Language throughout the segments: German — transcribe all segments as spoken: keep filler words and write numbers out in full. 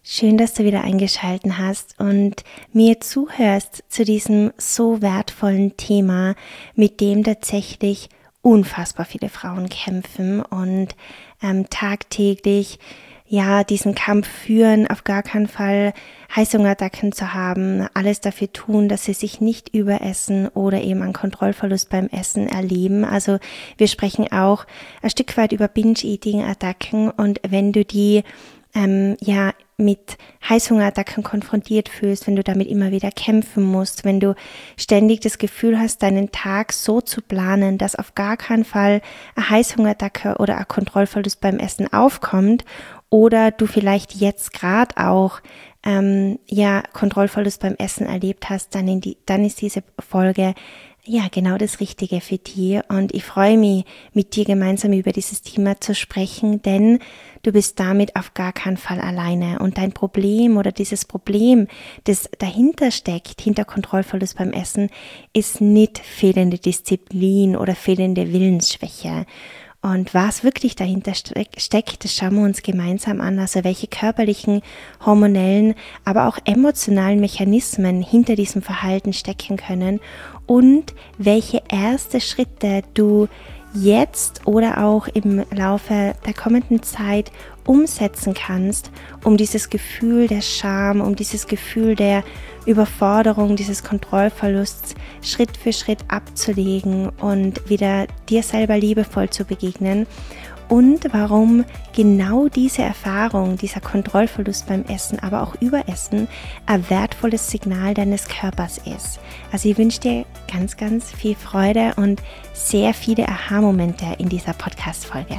Schön, dass du wieder eingeschaltet hast und mir zuhörst zu diesem so wertvollen Thema, mit dem tatsächlich unfassbar viele Frauen kämpfen und ähm, tagtäglich ja diesen Kampf führen, auf gar keinen Fall Heißhungerattacken zu haben, alles dafür tun, dass sie sich nicht überessen oder eben einen Kontrollverlust beim Essen erleben. Also wir sprechen auch ein Stück weit über Binge-Eating-Attacken, und wenn du die ähm, ja mit Heißhungerattacken konfrontiert fühlst, wenn du damit immer wieder kämpfen musst, wenn du ständig das Gefühl hast, deinen Tag so zu planen, dass auf gar keinen Fall eine Heißhungerattacke oder ein Kontrollverlust beim Essen aufkommt, oder du vielleicht jetzt gerade auch ähm, ja Kontrollverlust beim Essen erlebt hast, dann, in die, dann ist diese Folge ja genau das Richtige für dich, und ich freue mich, mit dir gemeinsam über dieses Thema zu sprechen, denn du bist damit auf gar keinen Fall alleine, und dein Problem oder dieses Problem, das dahinter steckt, hinter Kontrollverlust beim Essen, ist nicht fehlende Disziplin oder fehlende Willensschwäche. Und was wirklich dahinter steckt, das schauen wir uns gemeinsam an, also welche körperlichen, hormonellen, aber auch emotionalen Mechanismen hinter diesem Verhalten stecken können und welche erste Schritte du jetzt oder auch im Laufe der kommenden Zeit umsetzen kannst, um dieses Gefühl der Scham, um dieses Gefühl der Überforderung, dieses Kontrollverlusts Schritt für Schritt abzulegen und wieder dir selber liebevoll zu begegnen, und warum genau diese Erfahrung, dieser Kontrollverlust beim Essen, aber auch Überessen, ein wertvolles Signal deines Körpers ist. Also ich wünsche dir ganz, ganz viel Freude und sehr viele Aha-Momente in dieser Podcast-Folge.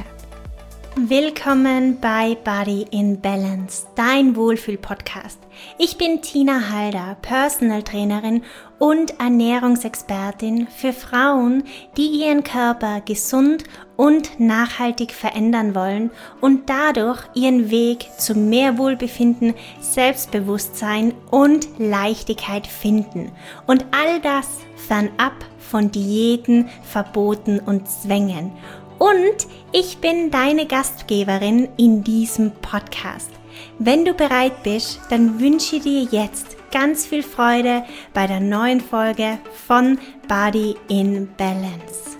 Willkommen bei Body in Balance, dein Wohlfühl-Podcast. Ich bin Tina Halder, Personal Trainerin und Ernährungsexpertin für Frauen, die ihren Körper gesund und nachhaltig verändern wollen und dadurch ihren Weg zu mehr Wohlbefinden, Selbstbewusstsein und Leichtigkeit finden. Und all das fernab von Diäten, Verboten und Zwängen. Und ich bin deine Gastgeberin in diesem Podcast. Wenn du bereit bist, dann wünsche ich dir jetzt ganz viel Freude bei der neuen Folge von Body in Balance.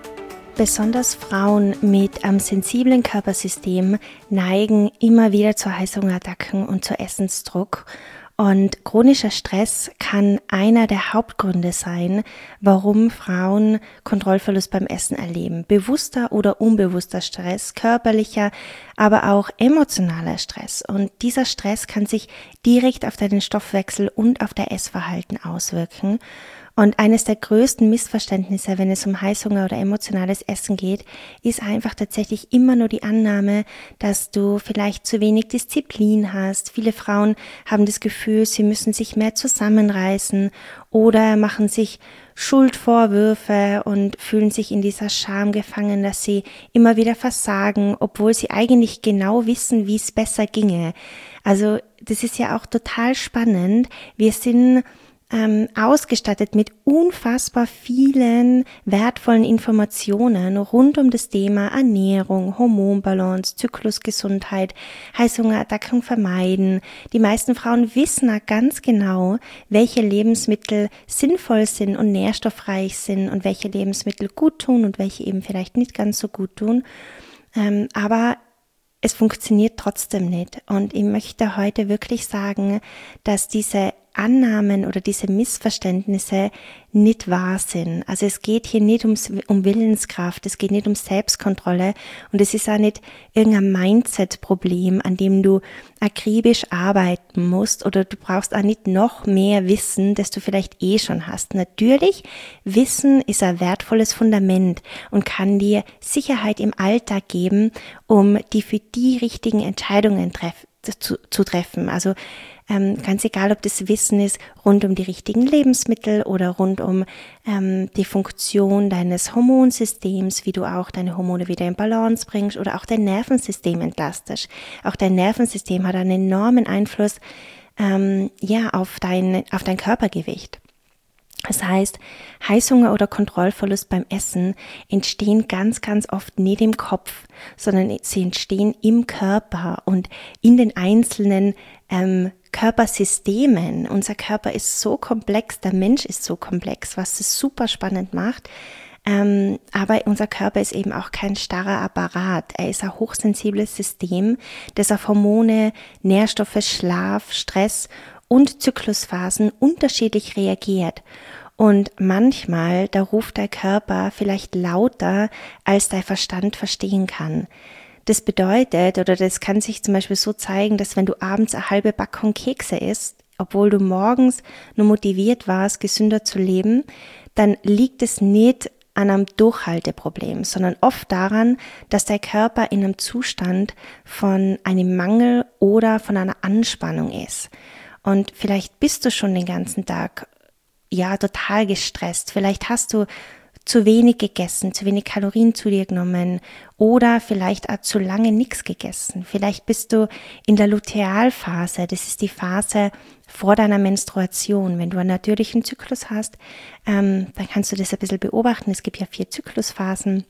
Besonders Frauen mit einem sensiblen Körpersystem neigen immer wieder zu Heißhungerattacken und zu Essensdruck. Und chronischer Stress kann einer der Hauptgründe sein, warum Frauen Kontrollverlust beim Essen erleben. Bewusster oder unbewusster Stress, körperlicher, aber auch emotionaler Stress. Und dieser Stress kann sich direkt auf deinen Stoffwechsel und auf dein Essverhalten auswirken. Und eines der größten Missverständnisse, wenn es um Heißhunger oder emotionales Essen geht, ist einfach tatsächlich immer nur die Annahme, dass du vielleicht zu wenig Disziplin hast. Viele Frauen haben das Gefühl, sie müssen sich mehr zusammenreißen oder machen sich Schuldvorwürfe und fühlen sich in dieser Scham gefangen, dass sie immer wieder versagen, obwohl sie eigentlich genau wissen, wie es besser ginge. Also das ist ja auch total spannend. Wir sind Ähm, ausgestattet mit unfassbar vielen wertvollen Informationen rund um das Thema Ernährung, Hormonbalance, Zyklusgesundheit, Heißhungerattacken vermeiden. Die meisten Frauen wissen auch ganz genau, welche Lebensmittel sinnvoll sind und nährstoffreich sind und welche Lebensmittel gut tun und welche eben vielleicht nicht ganz so gut tun. Ähm, aber es funktioniert trotzdem nicht. Und ich möchte heute wirklich sagen, dass diese Annahmen oder diese Missverständnisse nicht wahr sind. Also es geht hier nicht ums, um Willenskraft, es geht nicht um Selbstkontrolle, und es ist auch nicht irgendein Mindset-Problem, an dem du akribisch arbeiten musst, oder du brauchst auch nicht noch mehr Wissen, das du vielleicht eh schon hast. Natürlich, Wissen ist ein wertvolles Fundament und kann dir Sicherheit im Alltag geben, um die für die richtigen Entscheidungen treff, zu, zu treffen. Also Ähm, ganz egal, ob das Wissen ist rund um die richtigen Lebensmittel oder rund um ähm, die Funktion deines Hormonsystems, wie du auch deine Hormone wieder in Balance bringst oder auch dein Nervensystem entlastest. Auch dein Nervensystem hat einen enormen Einfluss ähm, ja, auf dein, auf dein Körpergewicht. Das heißt, Heißhunger oder Kontrollverlust beim Essen entstehen ganz, ganz oft nicht im Kopf, sondern sie entstehen im Körper und in den einzelnen ähm, Körpersystemen. Unser Körper ist so komplex, der Mensch ist so komplex, was es super spannend macht. Ähm, aber unser Körper ist eben auch kein starrer Apparat. Er ist ein hochsensibles System, das auf Hormone, Nährstoffe, Schlaf, Stress und Zyklusphasen unterschiedlich reagiert. Und manchmal, da ruft der Körper vielleicht lauter, als dein Verstand verstehen kann. Das bedeutet, oder das kann sich zum Beispiel so zeigen, dass wenn du abends eine halbe Packung Kekse isst, obwohl du morgens nur motiviert warst, gesünder zu leben, dann liegt es nicht an einem Durchhalteproblem, sondern oft daran, dass der Körper in einem Zustand von einem Mangel oder von einer Anspannung ist. Und vielleicht bist du schon den ganzen Tag ja total gestresst. Vielleicht hast du zu wenig gegessen, zu wenig Kalorien zu dir genommen oder vielleicht auch zu lange nichts gegessen. Vielleicht bist du in der Lutealphase, das ist die Phase vor deiner Menstruation. Wenn du einen natürlichen Zyklus hast, ähm, dann kannst du das ein bisschen beobachten. Es gibt ja vier Zyklusphasen.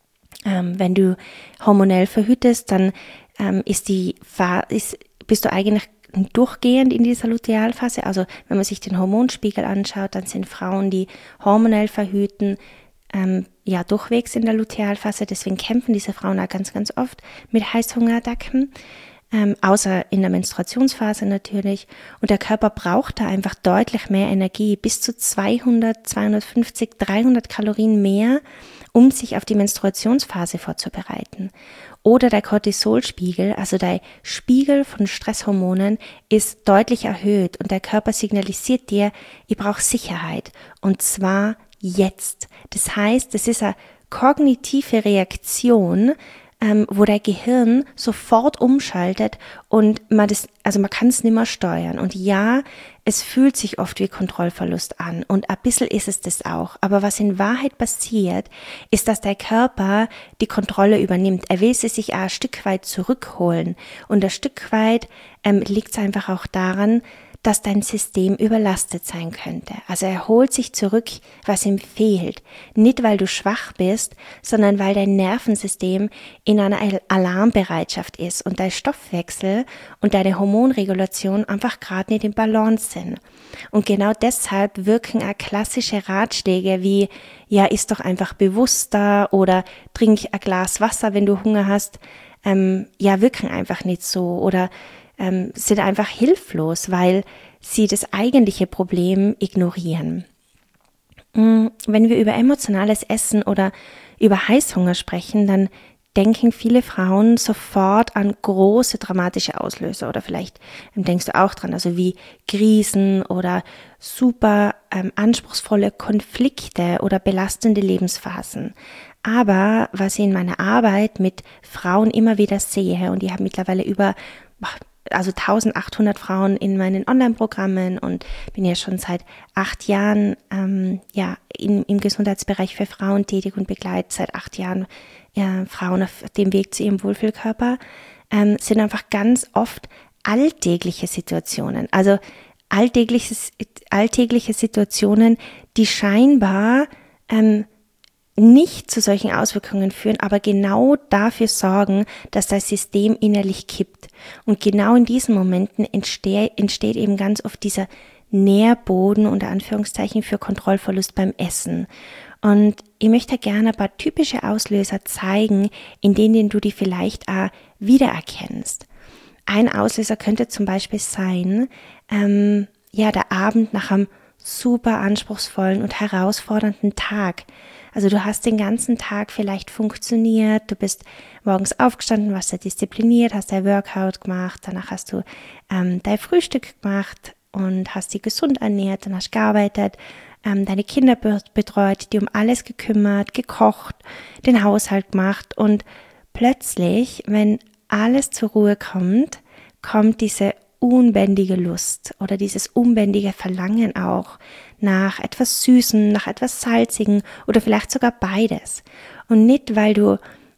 Ähm, wenn du hormonell verhütest, dann ähm, ist die Phase, ist, bist du eigentlich durchgehend in dieser Lutealphase. Also wenn man sich den Hormonspiegel anschaut, dann sind Frauen, die hormonell verhüten, ähm, ja durchwegs in der Lutealphase. Deswegen kämpfen diese Frauen auch ganz, ganz oft mit Heißhungerattacken. Ähm, außer in der Menstruationsphase natürlich. Und der Körper braucht da einfach deutlich mehr Energie, bis zu zweihundert, zweihundertfünfzig, dreihundert Kalorien mehr, um sich auf die Menstruationsphase vorzubereiten. Oder der Cortisolspiegel, also der Spiegel von Stresshormonen, ist deutlich erhöht und der Körper signalisiert dir, ich brauche Sicherheit und zwar jetzt. Das heißt, es ist eine kognitive Reaktion, ähm, wo der Gehirn sofort umschaltet und man das, also man kann es nicht mehr steuern. Und ja, es fühlt sich oft wie Kontrollverlust an und ein bisschen ist es das auch. Aber was in Wahrheit passiert, ist, dass der Körper die Kontrolle übernimmt. Er will sie sich auch ein Stück weit zurückholen. Und ein Stück weit ähm, liegt es einfach auch daran, dass dein System überlastet sein könnte. Also er holt sich zurück, was ihm fehlt. Nicht, weil du schwach bist, sondern weil dein Nervensystem in einer Alarmbereitschaft ist und dein Stoffwechsel und deine Hormonregulation einfach gerade nicht im Balance sind. Und genau deshalb wirken auch klassische Ratschläge wie, ja, iss doch einfach bewusster oder trink ein Glas Wasser, wenn du Hunger hast, ähm, ja, wirken einfach nicht so oder Ähm, sind einfach hilflos, weil sie das eigentliche Problem ignorieren. Wenn wir über emotionales Essen oder über Heißhunger sprechen, dann denken viele Frauen sofort an große dramatische Auslöser oder vielleicht denkst du auch dran, also wie Krisen oder super ähm, anspruchsvolle Konflikte oder belastende Lebensphasen. Aber was ich in meiner Arbeit mit Frauen immer wieder sehe, und ich habe mittlerweile über also eintausendachthundert Frauen in meinen Online-Programmen und bin ja schon seit acht Jahren ähm, ja in, im Gesundheitsbereich für Frauen tätig und begleite seit acht Jahren ja, Frauen auf dem Weg zu ihrem Wohlfühlkörper, ähm, sind einfach ganz oft alltägliche Situationen, also alltägliche, alltägliche Situationen, die scheinbar ähm, nicht zu solchen Auswirkungen führen, aber genau dafür sorgen, dass das System innerlich kippt. Und genau in diesen Momenten entsteht, entsteht eben ganz oft dieser Nährboden unter Anführungszeichen für Kontrollverlust beim Essen. Und ich möchte gerne ein paar typische Auslöser zeigen, in denen du die vielleicht auch wiedererkennst. Ein Auslöser könnte zum Beispiel sein, ähm, ja, der Abend nach einem super anspruchsvollen und herausfordernden Tag. Also du hast den ganzen Tag vielleicht funktioniert, du bist morgens aufgestanden, warst sehr diszipliniert, hast dein Workout gemacht, danach hast du ähm, dein Frühstück gemacht und hast dich gesund ernährt, dann hast du gearbeitet, ähm, deine Kinder betreut, die um alles gekümmert, gekocht, den Haushalt gemacht und plötzlich, wenn alles zur Ruhe kommt, kommt diese unbändige Lust oder dieses unbändige Verlangen auch nach etwas Süßem, nach etwas Salzigem oder vielleicht sogar beides. Und nicht, weil du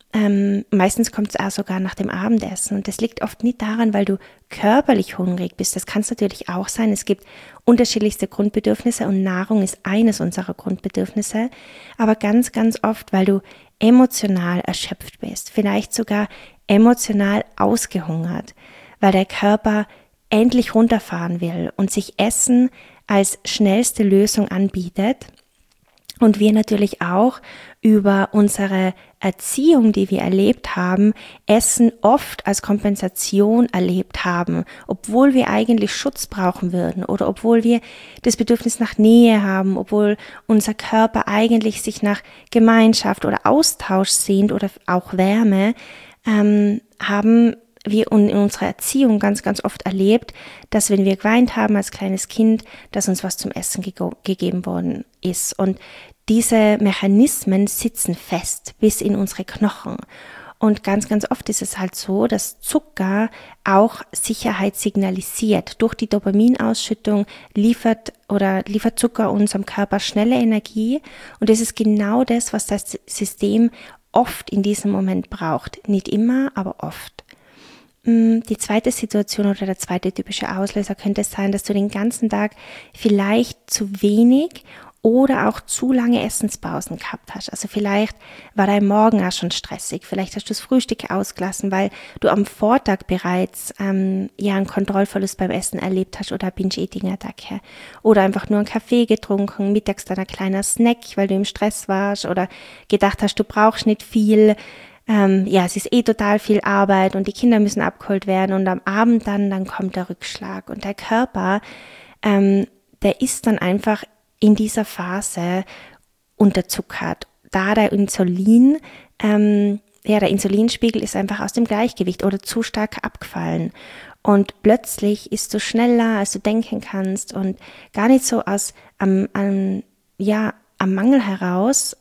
Ähm, meistens kommt es auch sogar nach dem Abendessen und das liegt oft nicht daran, weil du körperlich hungrig bist. Das kann es natürlich auch sein. Es gibt unterschiedlichste Grundbedürfnisse und Nahrung ist eines unserer Grundbedürfnisse, aber ganz, ganz oft, weil du emotional erschöpft bist, vielleicht sogar emotional ausgehungert, weil der Körper endlich runterfahren will und sich Essen als schnellste Lösung anbietet. Und wir natürlich auch über unsere Erziehung, die wir erlebt haben, Essen oft als Kompensation erlebt haben, obwohl wir eigentlich Schutz brauchen würden oder obwohl wir das Bedürfnis nach Nähe haben, obwohl unser Körper eigentlich sich nach Gemeinschaft oder Austausch sehnt oder auch Wärme, ähm, haben wir in unserer Erziehung ganz, ganz oft erlebt, dass wenn wir geweint haben als kleines Kind, dass uns was zum Essen ge- gegeben worden ist. Und diese Mechanismen sitzen fest bis in unsere Knochen. Und ganz, ganz oft ist es halt so, dass Zucker auch Sicherheit signalisiert. Durch die Dopaminausschüttung liefert oder liefert Zucker unserem Körper schnelle Energie. Und das ist genau das, was das System oft in diesem Moment braucht. Nicht immer, aber oft. Die zweite Situation oder der zweite typische Auslöser könnte es sein, dass du den ganzen Tag vielleicht zu wenig oder auch zu lange Essenspausen gehabt hast. Also vielleicht war dein Morgen auch schon stressig, vielleicht hast du das Frühstück ausgelassen, weil du am Vortag bereits ähm, ja einen Kontrollverlust beim Essen erlebt hast oder Binge-Eating-Attacke oder einfach nur einen Kaffee getrunken, mittags dann ein kleiner Snack, weil du im Stress warst oder gedacht hast, du brauchst nicht viel. Ähm, ja, es ist eh total viel Arbeit und die Kinder müssen abgeholt werden und am Abend dann, dann kommt der Rückschlag und der Körper, ähm, der ist dann einfach in dieser Phase unterzuckert, da der Insulin, ähm, ja, der Insulinspiegel ist einfach aus dem Gleichgewicht oder zu stark abgefallen. Und plötzlich ist du schneller, als du denken kannst und gar nicht so aus am, am, ja, am Mangel heraus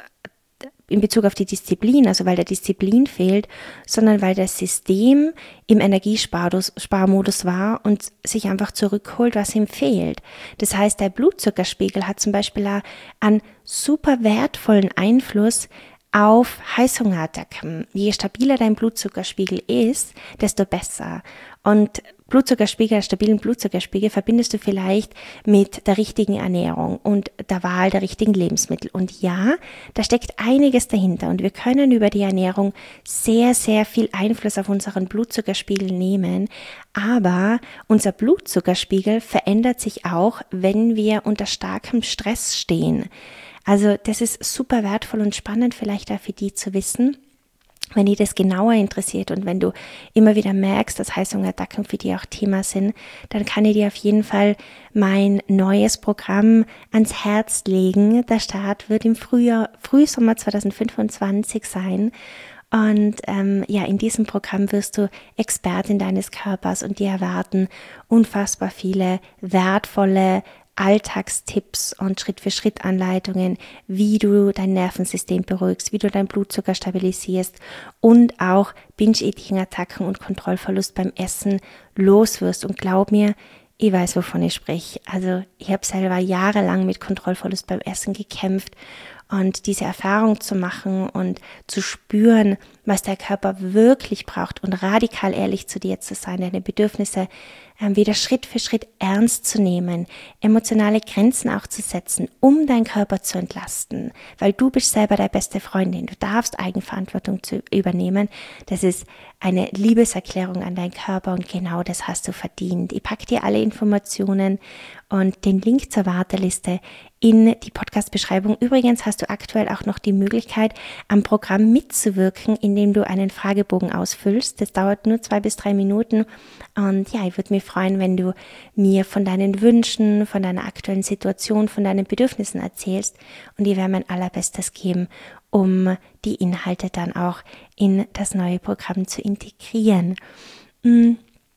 in Bezug auf die Disziplin, also weil der Disziplin fehlt, sondern weil das System im Energiesparmodus war und sich einfach zurückholt, was ihm fehlt. Das heißt, der Blutzuckerspiegel hat zum Beispiel einen super wertvollen Einfluss auf Heißhungerattacken. Je stabiler dein Blutzuckerspiegel ist, desto besser. Und Blutzuckerspiegel, stabilen Blutzuckerspiegel verbindest du vielleicht mit der richtigen Ernährung und der Wahl der richtigen Lebensmittel. Und ja, da steckt einiges dahinter und wir können über die Ernährung sehr, sehr viel Einfluss auf unseren Blutzuckerspiegel nehmen. Aber unser Blutzuckerspiegel verändert sich auch, wenn wir unter starkem Stress stehen. Also das ist super wertvoll und spannend vielleicht auch für die zu wissen, wenn dich das genauer interessiert und wenn du immer wieder merkst, dass Heißhungerattacken für dich auch Thema sind, dann kann ich dir auf jeden Fall mein neues Programm ans Herz legen. Der Start wird im Frühjahr, Frühsommer zwanzig fünfundzwanzig sein. Und ähm, ja, in diesem Programm wirst du Expertin deines Körpers und dir erwarten unfassbar viele wertvolle Alltagstipps und Schritt-für-Schritt-Anleitungen, wie du dein Nervensystem beruhigst, wie du deinen Blutzucker stabilisierst und auch Binge-Eating-Attacken und Kontrollverlust beim Essen loswirst. Und glaub mir, ich weiß, wovon ich spreche. Also ich habe selber jahrelang mit Kontrollverlust beim Essen gekämpft und diese Erfahrung zu machen und zu spüren, was der Körper wirklich braucht und radikal ehrlich zu dir zu sein, deine Bedürfnisse ähm, wieder Schritt für Schritt ernst zu nehmen, emotionale Grenzen auch zu setzen, um deinen Körper zu entlasten, weil du bist selber deine beste Freundin, du darfst Eigenverantwortung zu übernehmen, das ist eine Liebeserklärung an deinen Körper und genau das hast du verdient. Ich packe dir alle Informationen und den Link zur Warteliste in die Podcast-Beschreibung. Übrigens hast du aktuell auch noch die Möglichkeit, am Programm mitzuwirken, indem du einen Fragebogen ausfüllst. Das dauert nur zwei bis drei Minuten. Und ja, ich würde mich freuen, wenn du mir von deinen Wünschen, von deiner aktuellen Situation, von deinen Bedürfnissen erzählst. Und ich werde mein Allerbestes geben, um die Inhalte dann auch in das neue Programm zu integrieren. Eine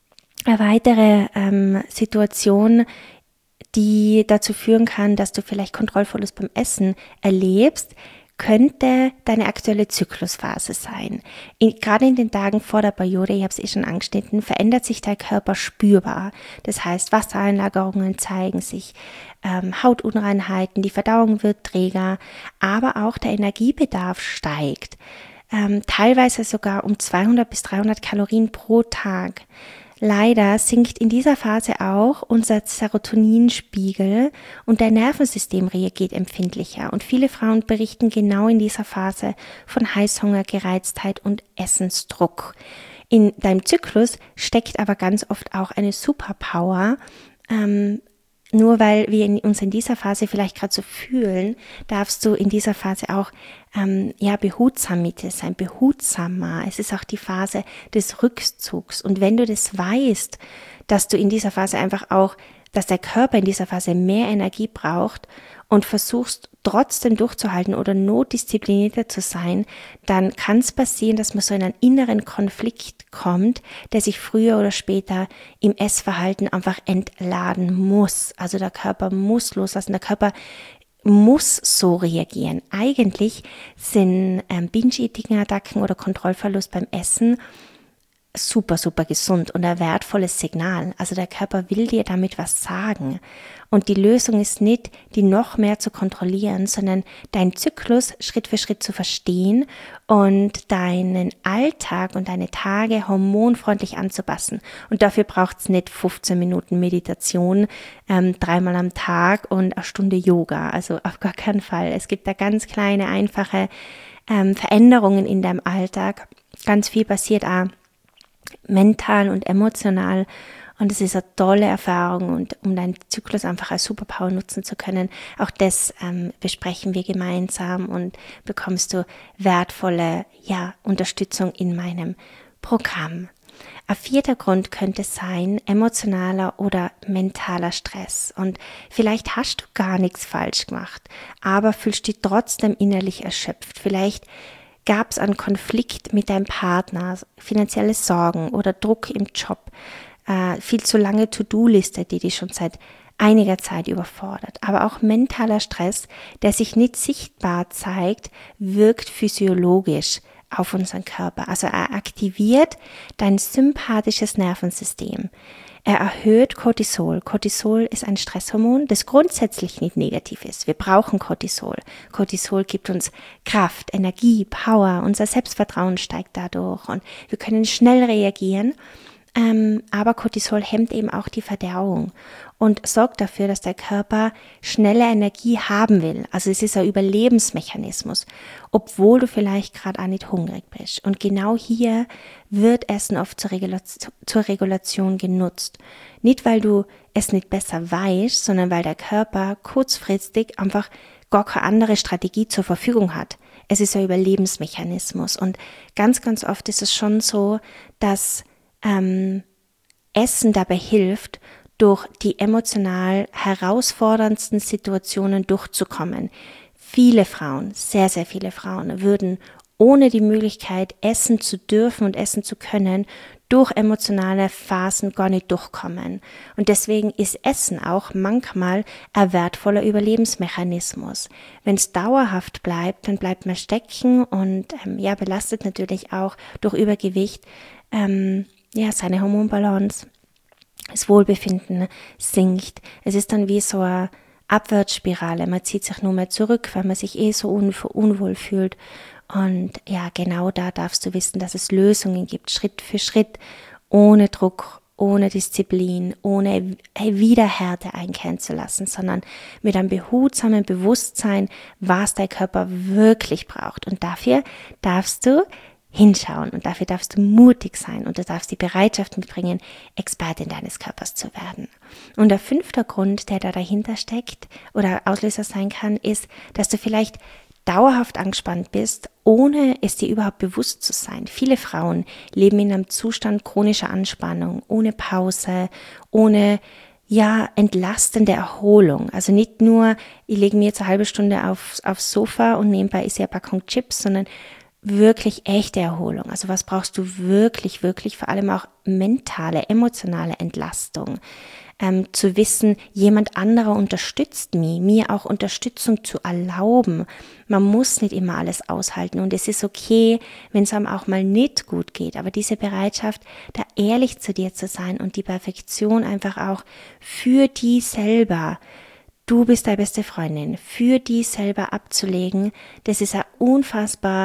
weitere ähm, Situation, die dazu führen kann, dass du vielleicht Kontrollverlust beim Essen erlebst, könnte deine aktuelle Zyklusphase sein. In, gerade in den Tagen vor der Periode, ich habe es eh schon angeschnitten, verändert sich dein Körper spürbar. Das heißt, Wassereinlagerungen zeigen sich, ähm, Hautunreinheiten, die Verdauung wird träger, aber auch der Energiebedarf steigt. ähm, teilweise sogar um zweihundert bis dreihundert Kalorien pro Tag. Leider sinkt in dieser Phase auch unser Serotoninspiegel und dein Nervensystem reagiert empfindlicher. Und viele Frauen berichten genau in dieser Phase von Heißhunger, Gereiztheit und Essensdruck. In deinem Zyklus steckt aber ganz oft auch eine Superpower. Ähm, nur weil wir in, uns in dieser Phase vielleicht gerade so fühlen, darfst du in dieser Phase auch ähm, ja behutsam mit dir sein, behutsamer. Es ist auch die Phase des Rückzugs. Und wenn du das weißt, dass du in dieser Phase einfach auch, dass der Körper in dieser Phase mehr Energie braucht und versuchst trotzdem durchzuhalten oder notdisziplinierter zu sein, dann kann es passieren, dass man so in einen inneren Konflikt kommt, der sich früher oder später im Essverhalten einfach entladen muss. Also der Körper muss loslassen, der Körper muss so reagieren. Eigentlich sind ähm, Binge-Eating-Attacken oder Kontrollverlust beim Essen super, super gesund und ein wertvolles Signal. Also der Körper will dir damit was sagen. Und die Lösung ist nicht, die noch mehr zu kontrollieren, sondern deinen Zyklus Schritt für Schritt zu verstehen und deinen Alltag und deine Tage hormonfreundlich anzupassen. Und dafür braucht es nicht fünfzehn Minuten Meditation, ähm, dreimal am Tag und eine Stunde Yoga. Also auf gar keinen Fall. Es gibt da ganz kleine, einfache ähm, Veränderungen in deinem Alltag. Ganz viel passiert auch mental und emotional, und es ist eine tolle Erfahrung, und um deinen Zyklus einfach als Superpower nutzen zu können, auch das ähm, besprechen wir gemeinsam und bekommst du wertvolle ja, Unterstützung in meinem Programm. Ein vierter Grund könnte sein emotionaler oder mentaler Stress, und vielleicht hast du gar nichts falsch gemacht, aber fühlst dich trotzdem innerlich erschöpft. Vielleicht gab es einen Konflikt mit deinem Partner, finanzielle Sorgen oder Druck im Job, äh, viel zu lange To-Do-Liste, die dich schon seit einiger Zeit überfordert. Aber auch mentaler Stress, der sich nicht sichtbar zeigt, wirkt physiologisch auf unseren Körper. Also er aktiviert dein sympathisches Nervensystem. Er erhöht Cortisol. Cortisol ist ein Stresshormon, das grundsätzlich nicht negativ ist. Wir brauchen Cortisol. Cortisol gibt uns Kraft, Energie, Power. Unser Selbstvertrauen steigt dadurch und wir können schnell reagieren. Ähm, aber Cortisol hemmt eben auch die Verdauung und sorgt dafür, dass der Körper schnelle Energie haben will. Also es ist ein Überlebensmechanismus, obwohl du vielleicht gerade auch nicht hungrig bist. Und genau hier wird Essen oft zur Regulation, zur Regulation genutzt. Nicht, weil du es nicht besser weißt, sondern weil der Körper kurzfristig einfach gar keine andere Strategie zur Verfügung hat. Es ist ein Überlebensmechanismus, und ganz, ganz oft ist es schon so, dass ähm, Essen dabei hilft, durch die emotional herausforderndsten Situationen durchzukommen. Viele Frauen, sehr, sehr viele Frauen würden ohne die Möglichkeit, essen zu dürfen und essen zu können, durch emotionale Phasen gar nicht durchkommen. Und deswegen ist Essen auch manchmal ein wertvoller Überlebensmechanismus. Wenn es dauerhaft bleibt, dann bleibt man stecken und ähm, ja, belastet natürlich auch durch Übergewicht ähm, ja, seine Hormonbalance. Das Wohlbefinden sinkt. Es ist dann wie so eine Abwärtsspirale. Man zieht sich nur mehr zurück, weil man sich eh so un- unwohl fühlt. Und ja, genau da darfst du wissen, dass es Lösungen gibt, Schritt für Schritt, ohne Druck, ohne Disziplin, ohne Widerhärte einkehren zu lassen, sondern mit einem behutsamen Bewusstsein, was dein Körper wirklich braucht. Und dafür darfst du hinschauen und dafür darfst du mutig sein und du darfst die Bereitschaft mitbringen, Expertin deines Körpers zu werden. Und der fünfte Grund, der da dahinter steckt oder Auslöser sein kann, ist, dass du vielleicht dauerhaft angespannt bist, ohne es dir überhaupt bewusst zu sein. Viele Frauen leben in einem Zustand chronischer Anspannung, ohne Pause, ohne ja, entlastende Erholung. Also nicht nur, ich lege mir jetzt eine halbe Stunde aufs, aufs Sofa und nebenbei ist ja eine Packung Chips, sondern wirklich echte Erholung. Also was brauchst du wirklich, wirklich, vor allem auch mentale, emotionale Entlastung. Ähm, zu wissen, jemand anderer unterstützt mich, mir auch Unterstützung zu erlauben. Man muss nicht immer alles aushalten und es ist okay, wenn es einem auch mal nicht gut geht, aber diese Bereitschaft, da ehrlich zu dir zu sein und die Perfektion einfach auch für die selber, du bist deine beste Freundin, für die selber abzulegen, das ist ein unfassbar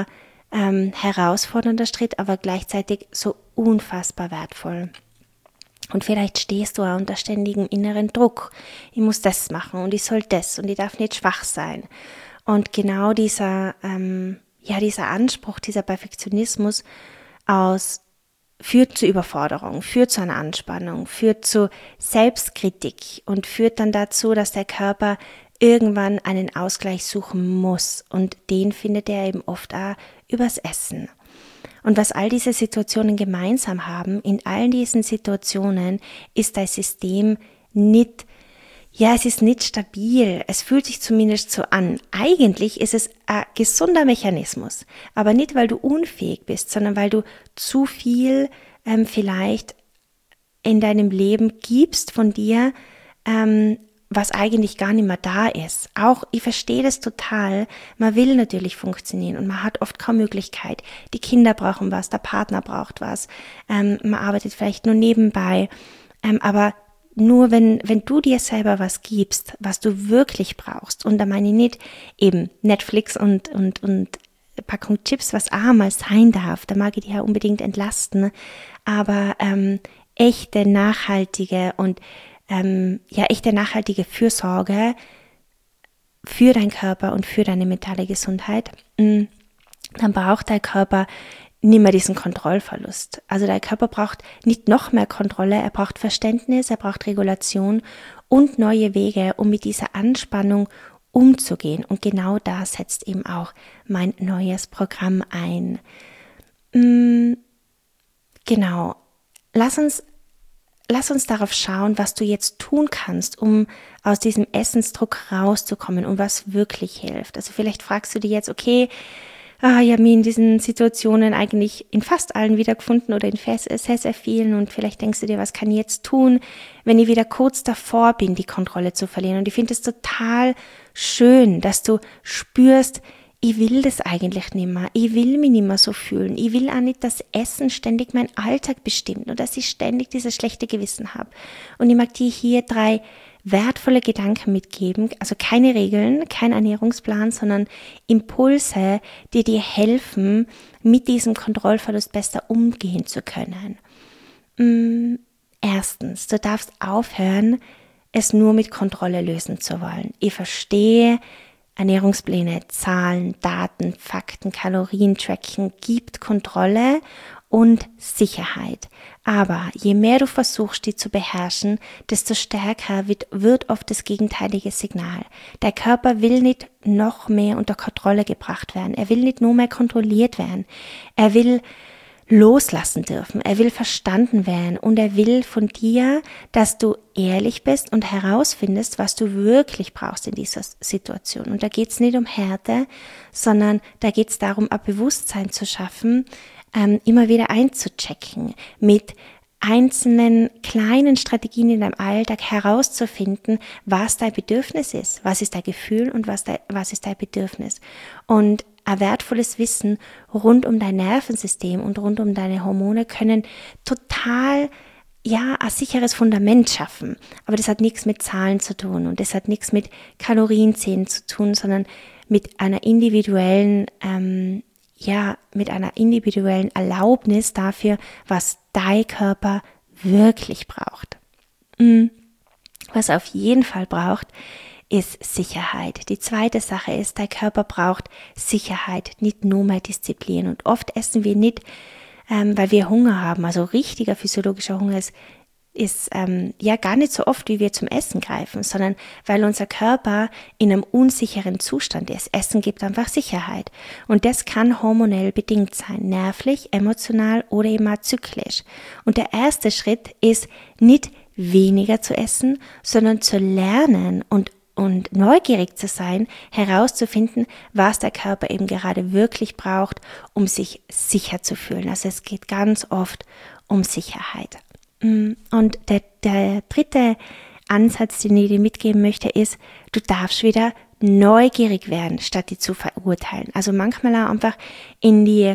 ähm, herausfordernder Schritt, aber gleichzeitig so unfassbar wertvoll. Und vielleicht stehst du auch unter ständigem inneren Druck. Ich muss das machen und ich soll das und ich darf nicht schwach sein. Und genau dieser, ähm, ja, dieser Anspruch, dieser Perfektionismus aus führt zu Überforderung, führt zu einer Anspannung, führt zu Selbstkritik und führt dann dazu, dass der Körper irgendwann einen Ausgleich suchen muss. Und den findet er eben oft auch übers Essen. Und was all diese Situationen gemeinsam haben, in all diesen Situationen ist das System nicht, ja, es ist nicht stabil. Es fühlt sich zumindest so an. Eigentlich ist es ein gesunder Mechanismus, aber nicht, weil du unfähig bist, sondern weil du zu viel ähm, vielleicht in deinem Leben gibst von dir, ähm, was eigentlich gar nicht mehr da ist. Auch, ich verstehe das total, man will natürlich funktionieren und man hat oft kaum Möglichkeit. Die Kinder brauchen was, der Partner braucht was, ähm, man arbeitet vielleicht nur nebenbei, ähm, aber nur wenn, wenn du dir selber was gibst, was du wirklich brauchst, und da meine ich nicht eben Netflix und, und, und Packung Chips, was auch mal sein darf, da mag ich dich ja unbedingt entlasten, aber ähm, echte, nachhaltige und Ähm, ja, echte nachhaltige Fürsorge für deinen Körper und für deine mentale Gesundheit, dann braucht dein Körper nicht mehr diesen Kontrollverlust. Also dein Körper braucht nicht noch mehr Kontrolle, er braucht Verständnis, er braucht Regulation und neue Wege, um mit dieser Anspannung umzugehen. Und genau da setzt eben auch mein neues Programm ein. Genau, lass uns Lass uns darauf schauen, was du jetzt tun kannst, um aus diesem Essensdruck rauszukommen und was wirklich hilft. Also vielleicht fragst du dir jetzt, okay, ah, ich habe mich in diesen Situationen eigentlich in fast allen wiedergefunden oder in sehr, sehr, sehr vielen, und vielleicht denkst du dir, was kann ich jetzt tun, wenn ich wieder kurz davor bin, die Kontrolle zu verlieren. Und ich finde es total schön, dass du spürst, ich will das eigentlich nicht mehr, ich will mich nicht mehr so fühlen, ich will auch nicht, dass Essen ständig meinen Alltag bestimmt und dass ich ständig dieses schlechte Gewissen habe. Und ich mag dir hier drei wertvolle Gedanken mitgeben, also keine Regeln, kein Ernährungsplan, sondern Impulse, die dir helfen, mit diesem Kontrollverlust besser umgehen zu können. Erstens, du darfst aufhören, es nur mit Kontrolle lösen zu wollen. Ich verstehe, Ernährungspläne, Zahlen, Daten, Fakten, Kalorien-Tracking gibt Kontrolle und Sicherheit. Aber je mehr du versuchst, die zu beherrschen, desto stärker wird, wird oft das gegenteilige Signal. Der Körper will nicht noch mehr unter Kontrolle gebracht werden. Er will nicht nur mehr kontrolliert werden. Er will loslassen dürfen. Er will verstanden werden und er will von dir, dass du ehrlich bist und herausfindest, was du wirklich brauchst in dieser Situation. Und da geht es nicht um Härte, sondern da geht es darum, ein Bewusstsein zu schaffen, ähm, immer wieder einzuchecken, mit einzelnen kleinen Strategien in deinem Alltag herauszufinden, was dein Bedürfnis ist, was ist dein Gefühl und was, dein, was ist dein Bedürfnis. Und ein wertvolles Wissen rund um dein Nervensystem und rund um deine Hormone können total, ja, ein sicheres Fundament schaffen. Aber das hat nichts mit Zahlen zu tun und das hat nichts mit Kalorienzählen zu tun, sondern mit einer individuellen, ähm, ja, mit einer individuellen Erlaubnis dafür, was dein Körper wirklich braucht. Was er auf jeden Fall braucht, ist Sicherheit. Die zweite Sache ist, dein Körper braucht Sicherheit, nicht nur mehr Disziplin. Und oft essen wir nicht, ähm, weil wir Hunger haben. Also richtiger physiologischer Hunger ist, ist ähm, ja gar nicht so oft, wie wir zum Essen greifen, sondern weil unser Körper in einem unsicheren Zustand ist. Essen gibt einfach Sicherheit. Und das kann hormonell bedingt sein, nervlich, emotional oder eben auch zyklisch. Und der erste Schritt ist nicht weniger zu essen, sondern zu lernen und und neugierig zu sein, herauszufinden, was der Körper eben gerade wirklich braucht, um sich sicher zu fühlen. Also es geht ganz oft um Sicherheit. Und der, der dritte Ansatz, den ich dir mitgeben möchte, ist, du darfst wieder neugierig werden, statt die zu verurteilen. Also manchmal auch einfach in die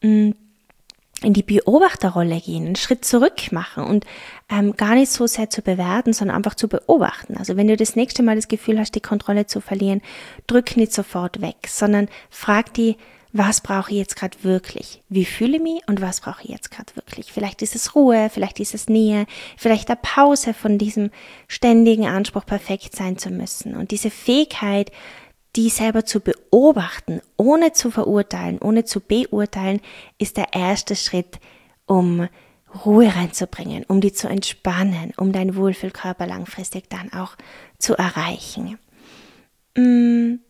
in die Beobachterrolle gehen, einen Schritt zurück machen und ähm, gar nicht so sehr zu bewerten, sondern einfach zu beobachten. Also wenn du das nächste Mal das Gefühl hast, die Kontrolle zu verlieren, drück nicht sofort weg, sondern frag die, was brauche ich jetzt gerade wirklich? Wie fühle ich mich und was brauche ich jetzt gerade wirklich? Vielleicht ist es Ruhe, vielleicht ist es Nähe, vielleicht eine Pause von diesem ständigen Anspruch, perfekt sein zu müssen. Und diese Fähigkeit, die selber zu beobachten, ohne zu verurteilen, ohne zu beurteilen, ist der erste Schritt, um Ruhe reinzubringen, um die zu entspannen, um deinen Wohlfühlkörper langfristig dann auch zu erreichen. Wenn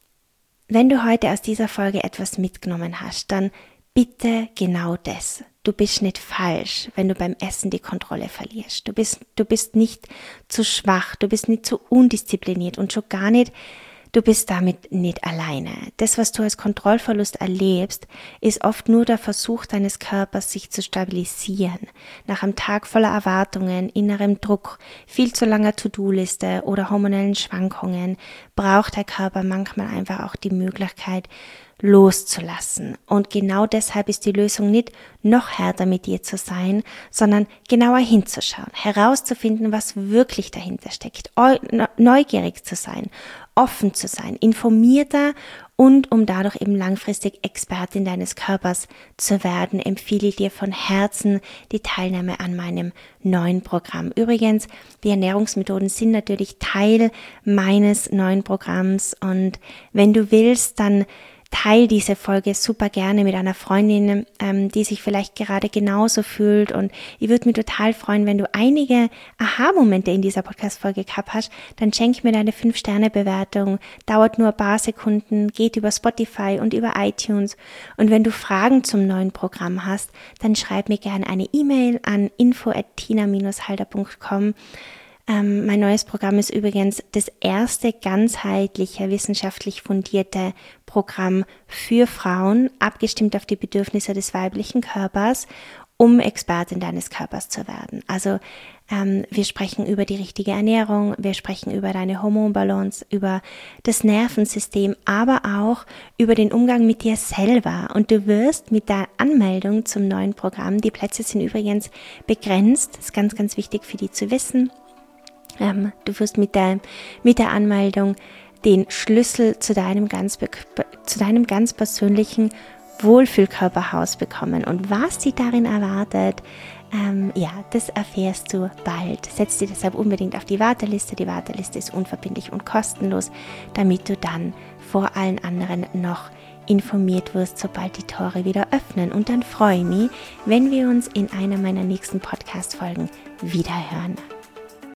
du heute aus dieser Folge etwas mitgenommen hast, dann bitte genau das. Du bist nicht falsch, wenn du beim Essen die Kontrolle verlierst. Du bist, du bist nicht zu schwach, du bist nicht zu undiszipliniert und schon gar nicht, du bist damit nicht alleine. Das, was du als Kontrollverlust erlebst, ist oft nur der Versuch deines Körpers, sich zu stabilisieren. Nach einem Tag voller Erwartungen, innerem Druck, viel zu langer To-Do-Liste oder hormonellen Schwankungen braucht der Körper manchmal einfach auch die Möglichkeit, loszulassen. Und genau deshalb ist die Lösung nicht, noch härter mit dir zu sein, sondern genauer hinzuschauen, herauszufinden, was wirklich dahinter steckt, neugierig zu sein, offen zu sein, informierter und um dadurch eben langfristig Expertin deines Körpers zu werden, empfehle ich dir von Herzen die Teilnahme an meinem neuen Programm. Übrigens, die Ernährungsmethoden sind natürlich Teil meines neuen Programms und wenn du willst, dann teil diese Folge super gerne mit einer Freundin, ähm, die sich vielleicht gerade genauso fühlt und ich würde mich total freuen, wenn du einige Aha-Momente in dieser Podcast-Folge gehabt hast, dann schenk mir deine fünf Sterne Bewertung, dauert nur ein paar Sekunden, geht über Spotify und über iTunes und wenn du Fragen zum neuen Programm hast, dann schreib mir gerne eine E-Mail an info at tina dash halder punkt com. Ähm, mein neues Programm ist übrigens das erste ganzheitliche, wissenschaftlich fundierte Programm für Frauen, abgestimmt auf die Bedürfnisse des weiblichen Körpers, um Expertin deines Körpers zu werden. Also ähm, wir sprechen über die richtige Ernährung, wir sprechen über deine Hormonbalance, über das Nervensystem, aber auch über den Umgang mit dir selber. Und du wirst mit der Anmeldung zum neuen Programm, die Plätze sind übrigens begrenzt, das ist ganz, ganz wichtig für die zu wissen. Ähm, du wirst mit der, mit der Anmeldung den Schlüssel zu deinem ganz, zu deinem ganz persönlichen Wohlfühlkörperhaus bekommen. Und was dich darin erwartet, ähm, ja, das erfährst du bald. Setz dich deshalb unbedingt auf die Warteliste. Die Warteliste ist unverbindlich und kostenlos, damit du dann vor allen anderen noch informiert wirst, sobald die Tore wieder öffnen. Und dann freue ich mich, wenn wir uns in einer meiner nächsten Podcast-Folgen wiederhören.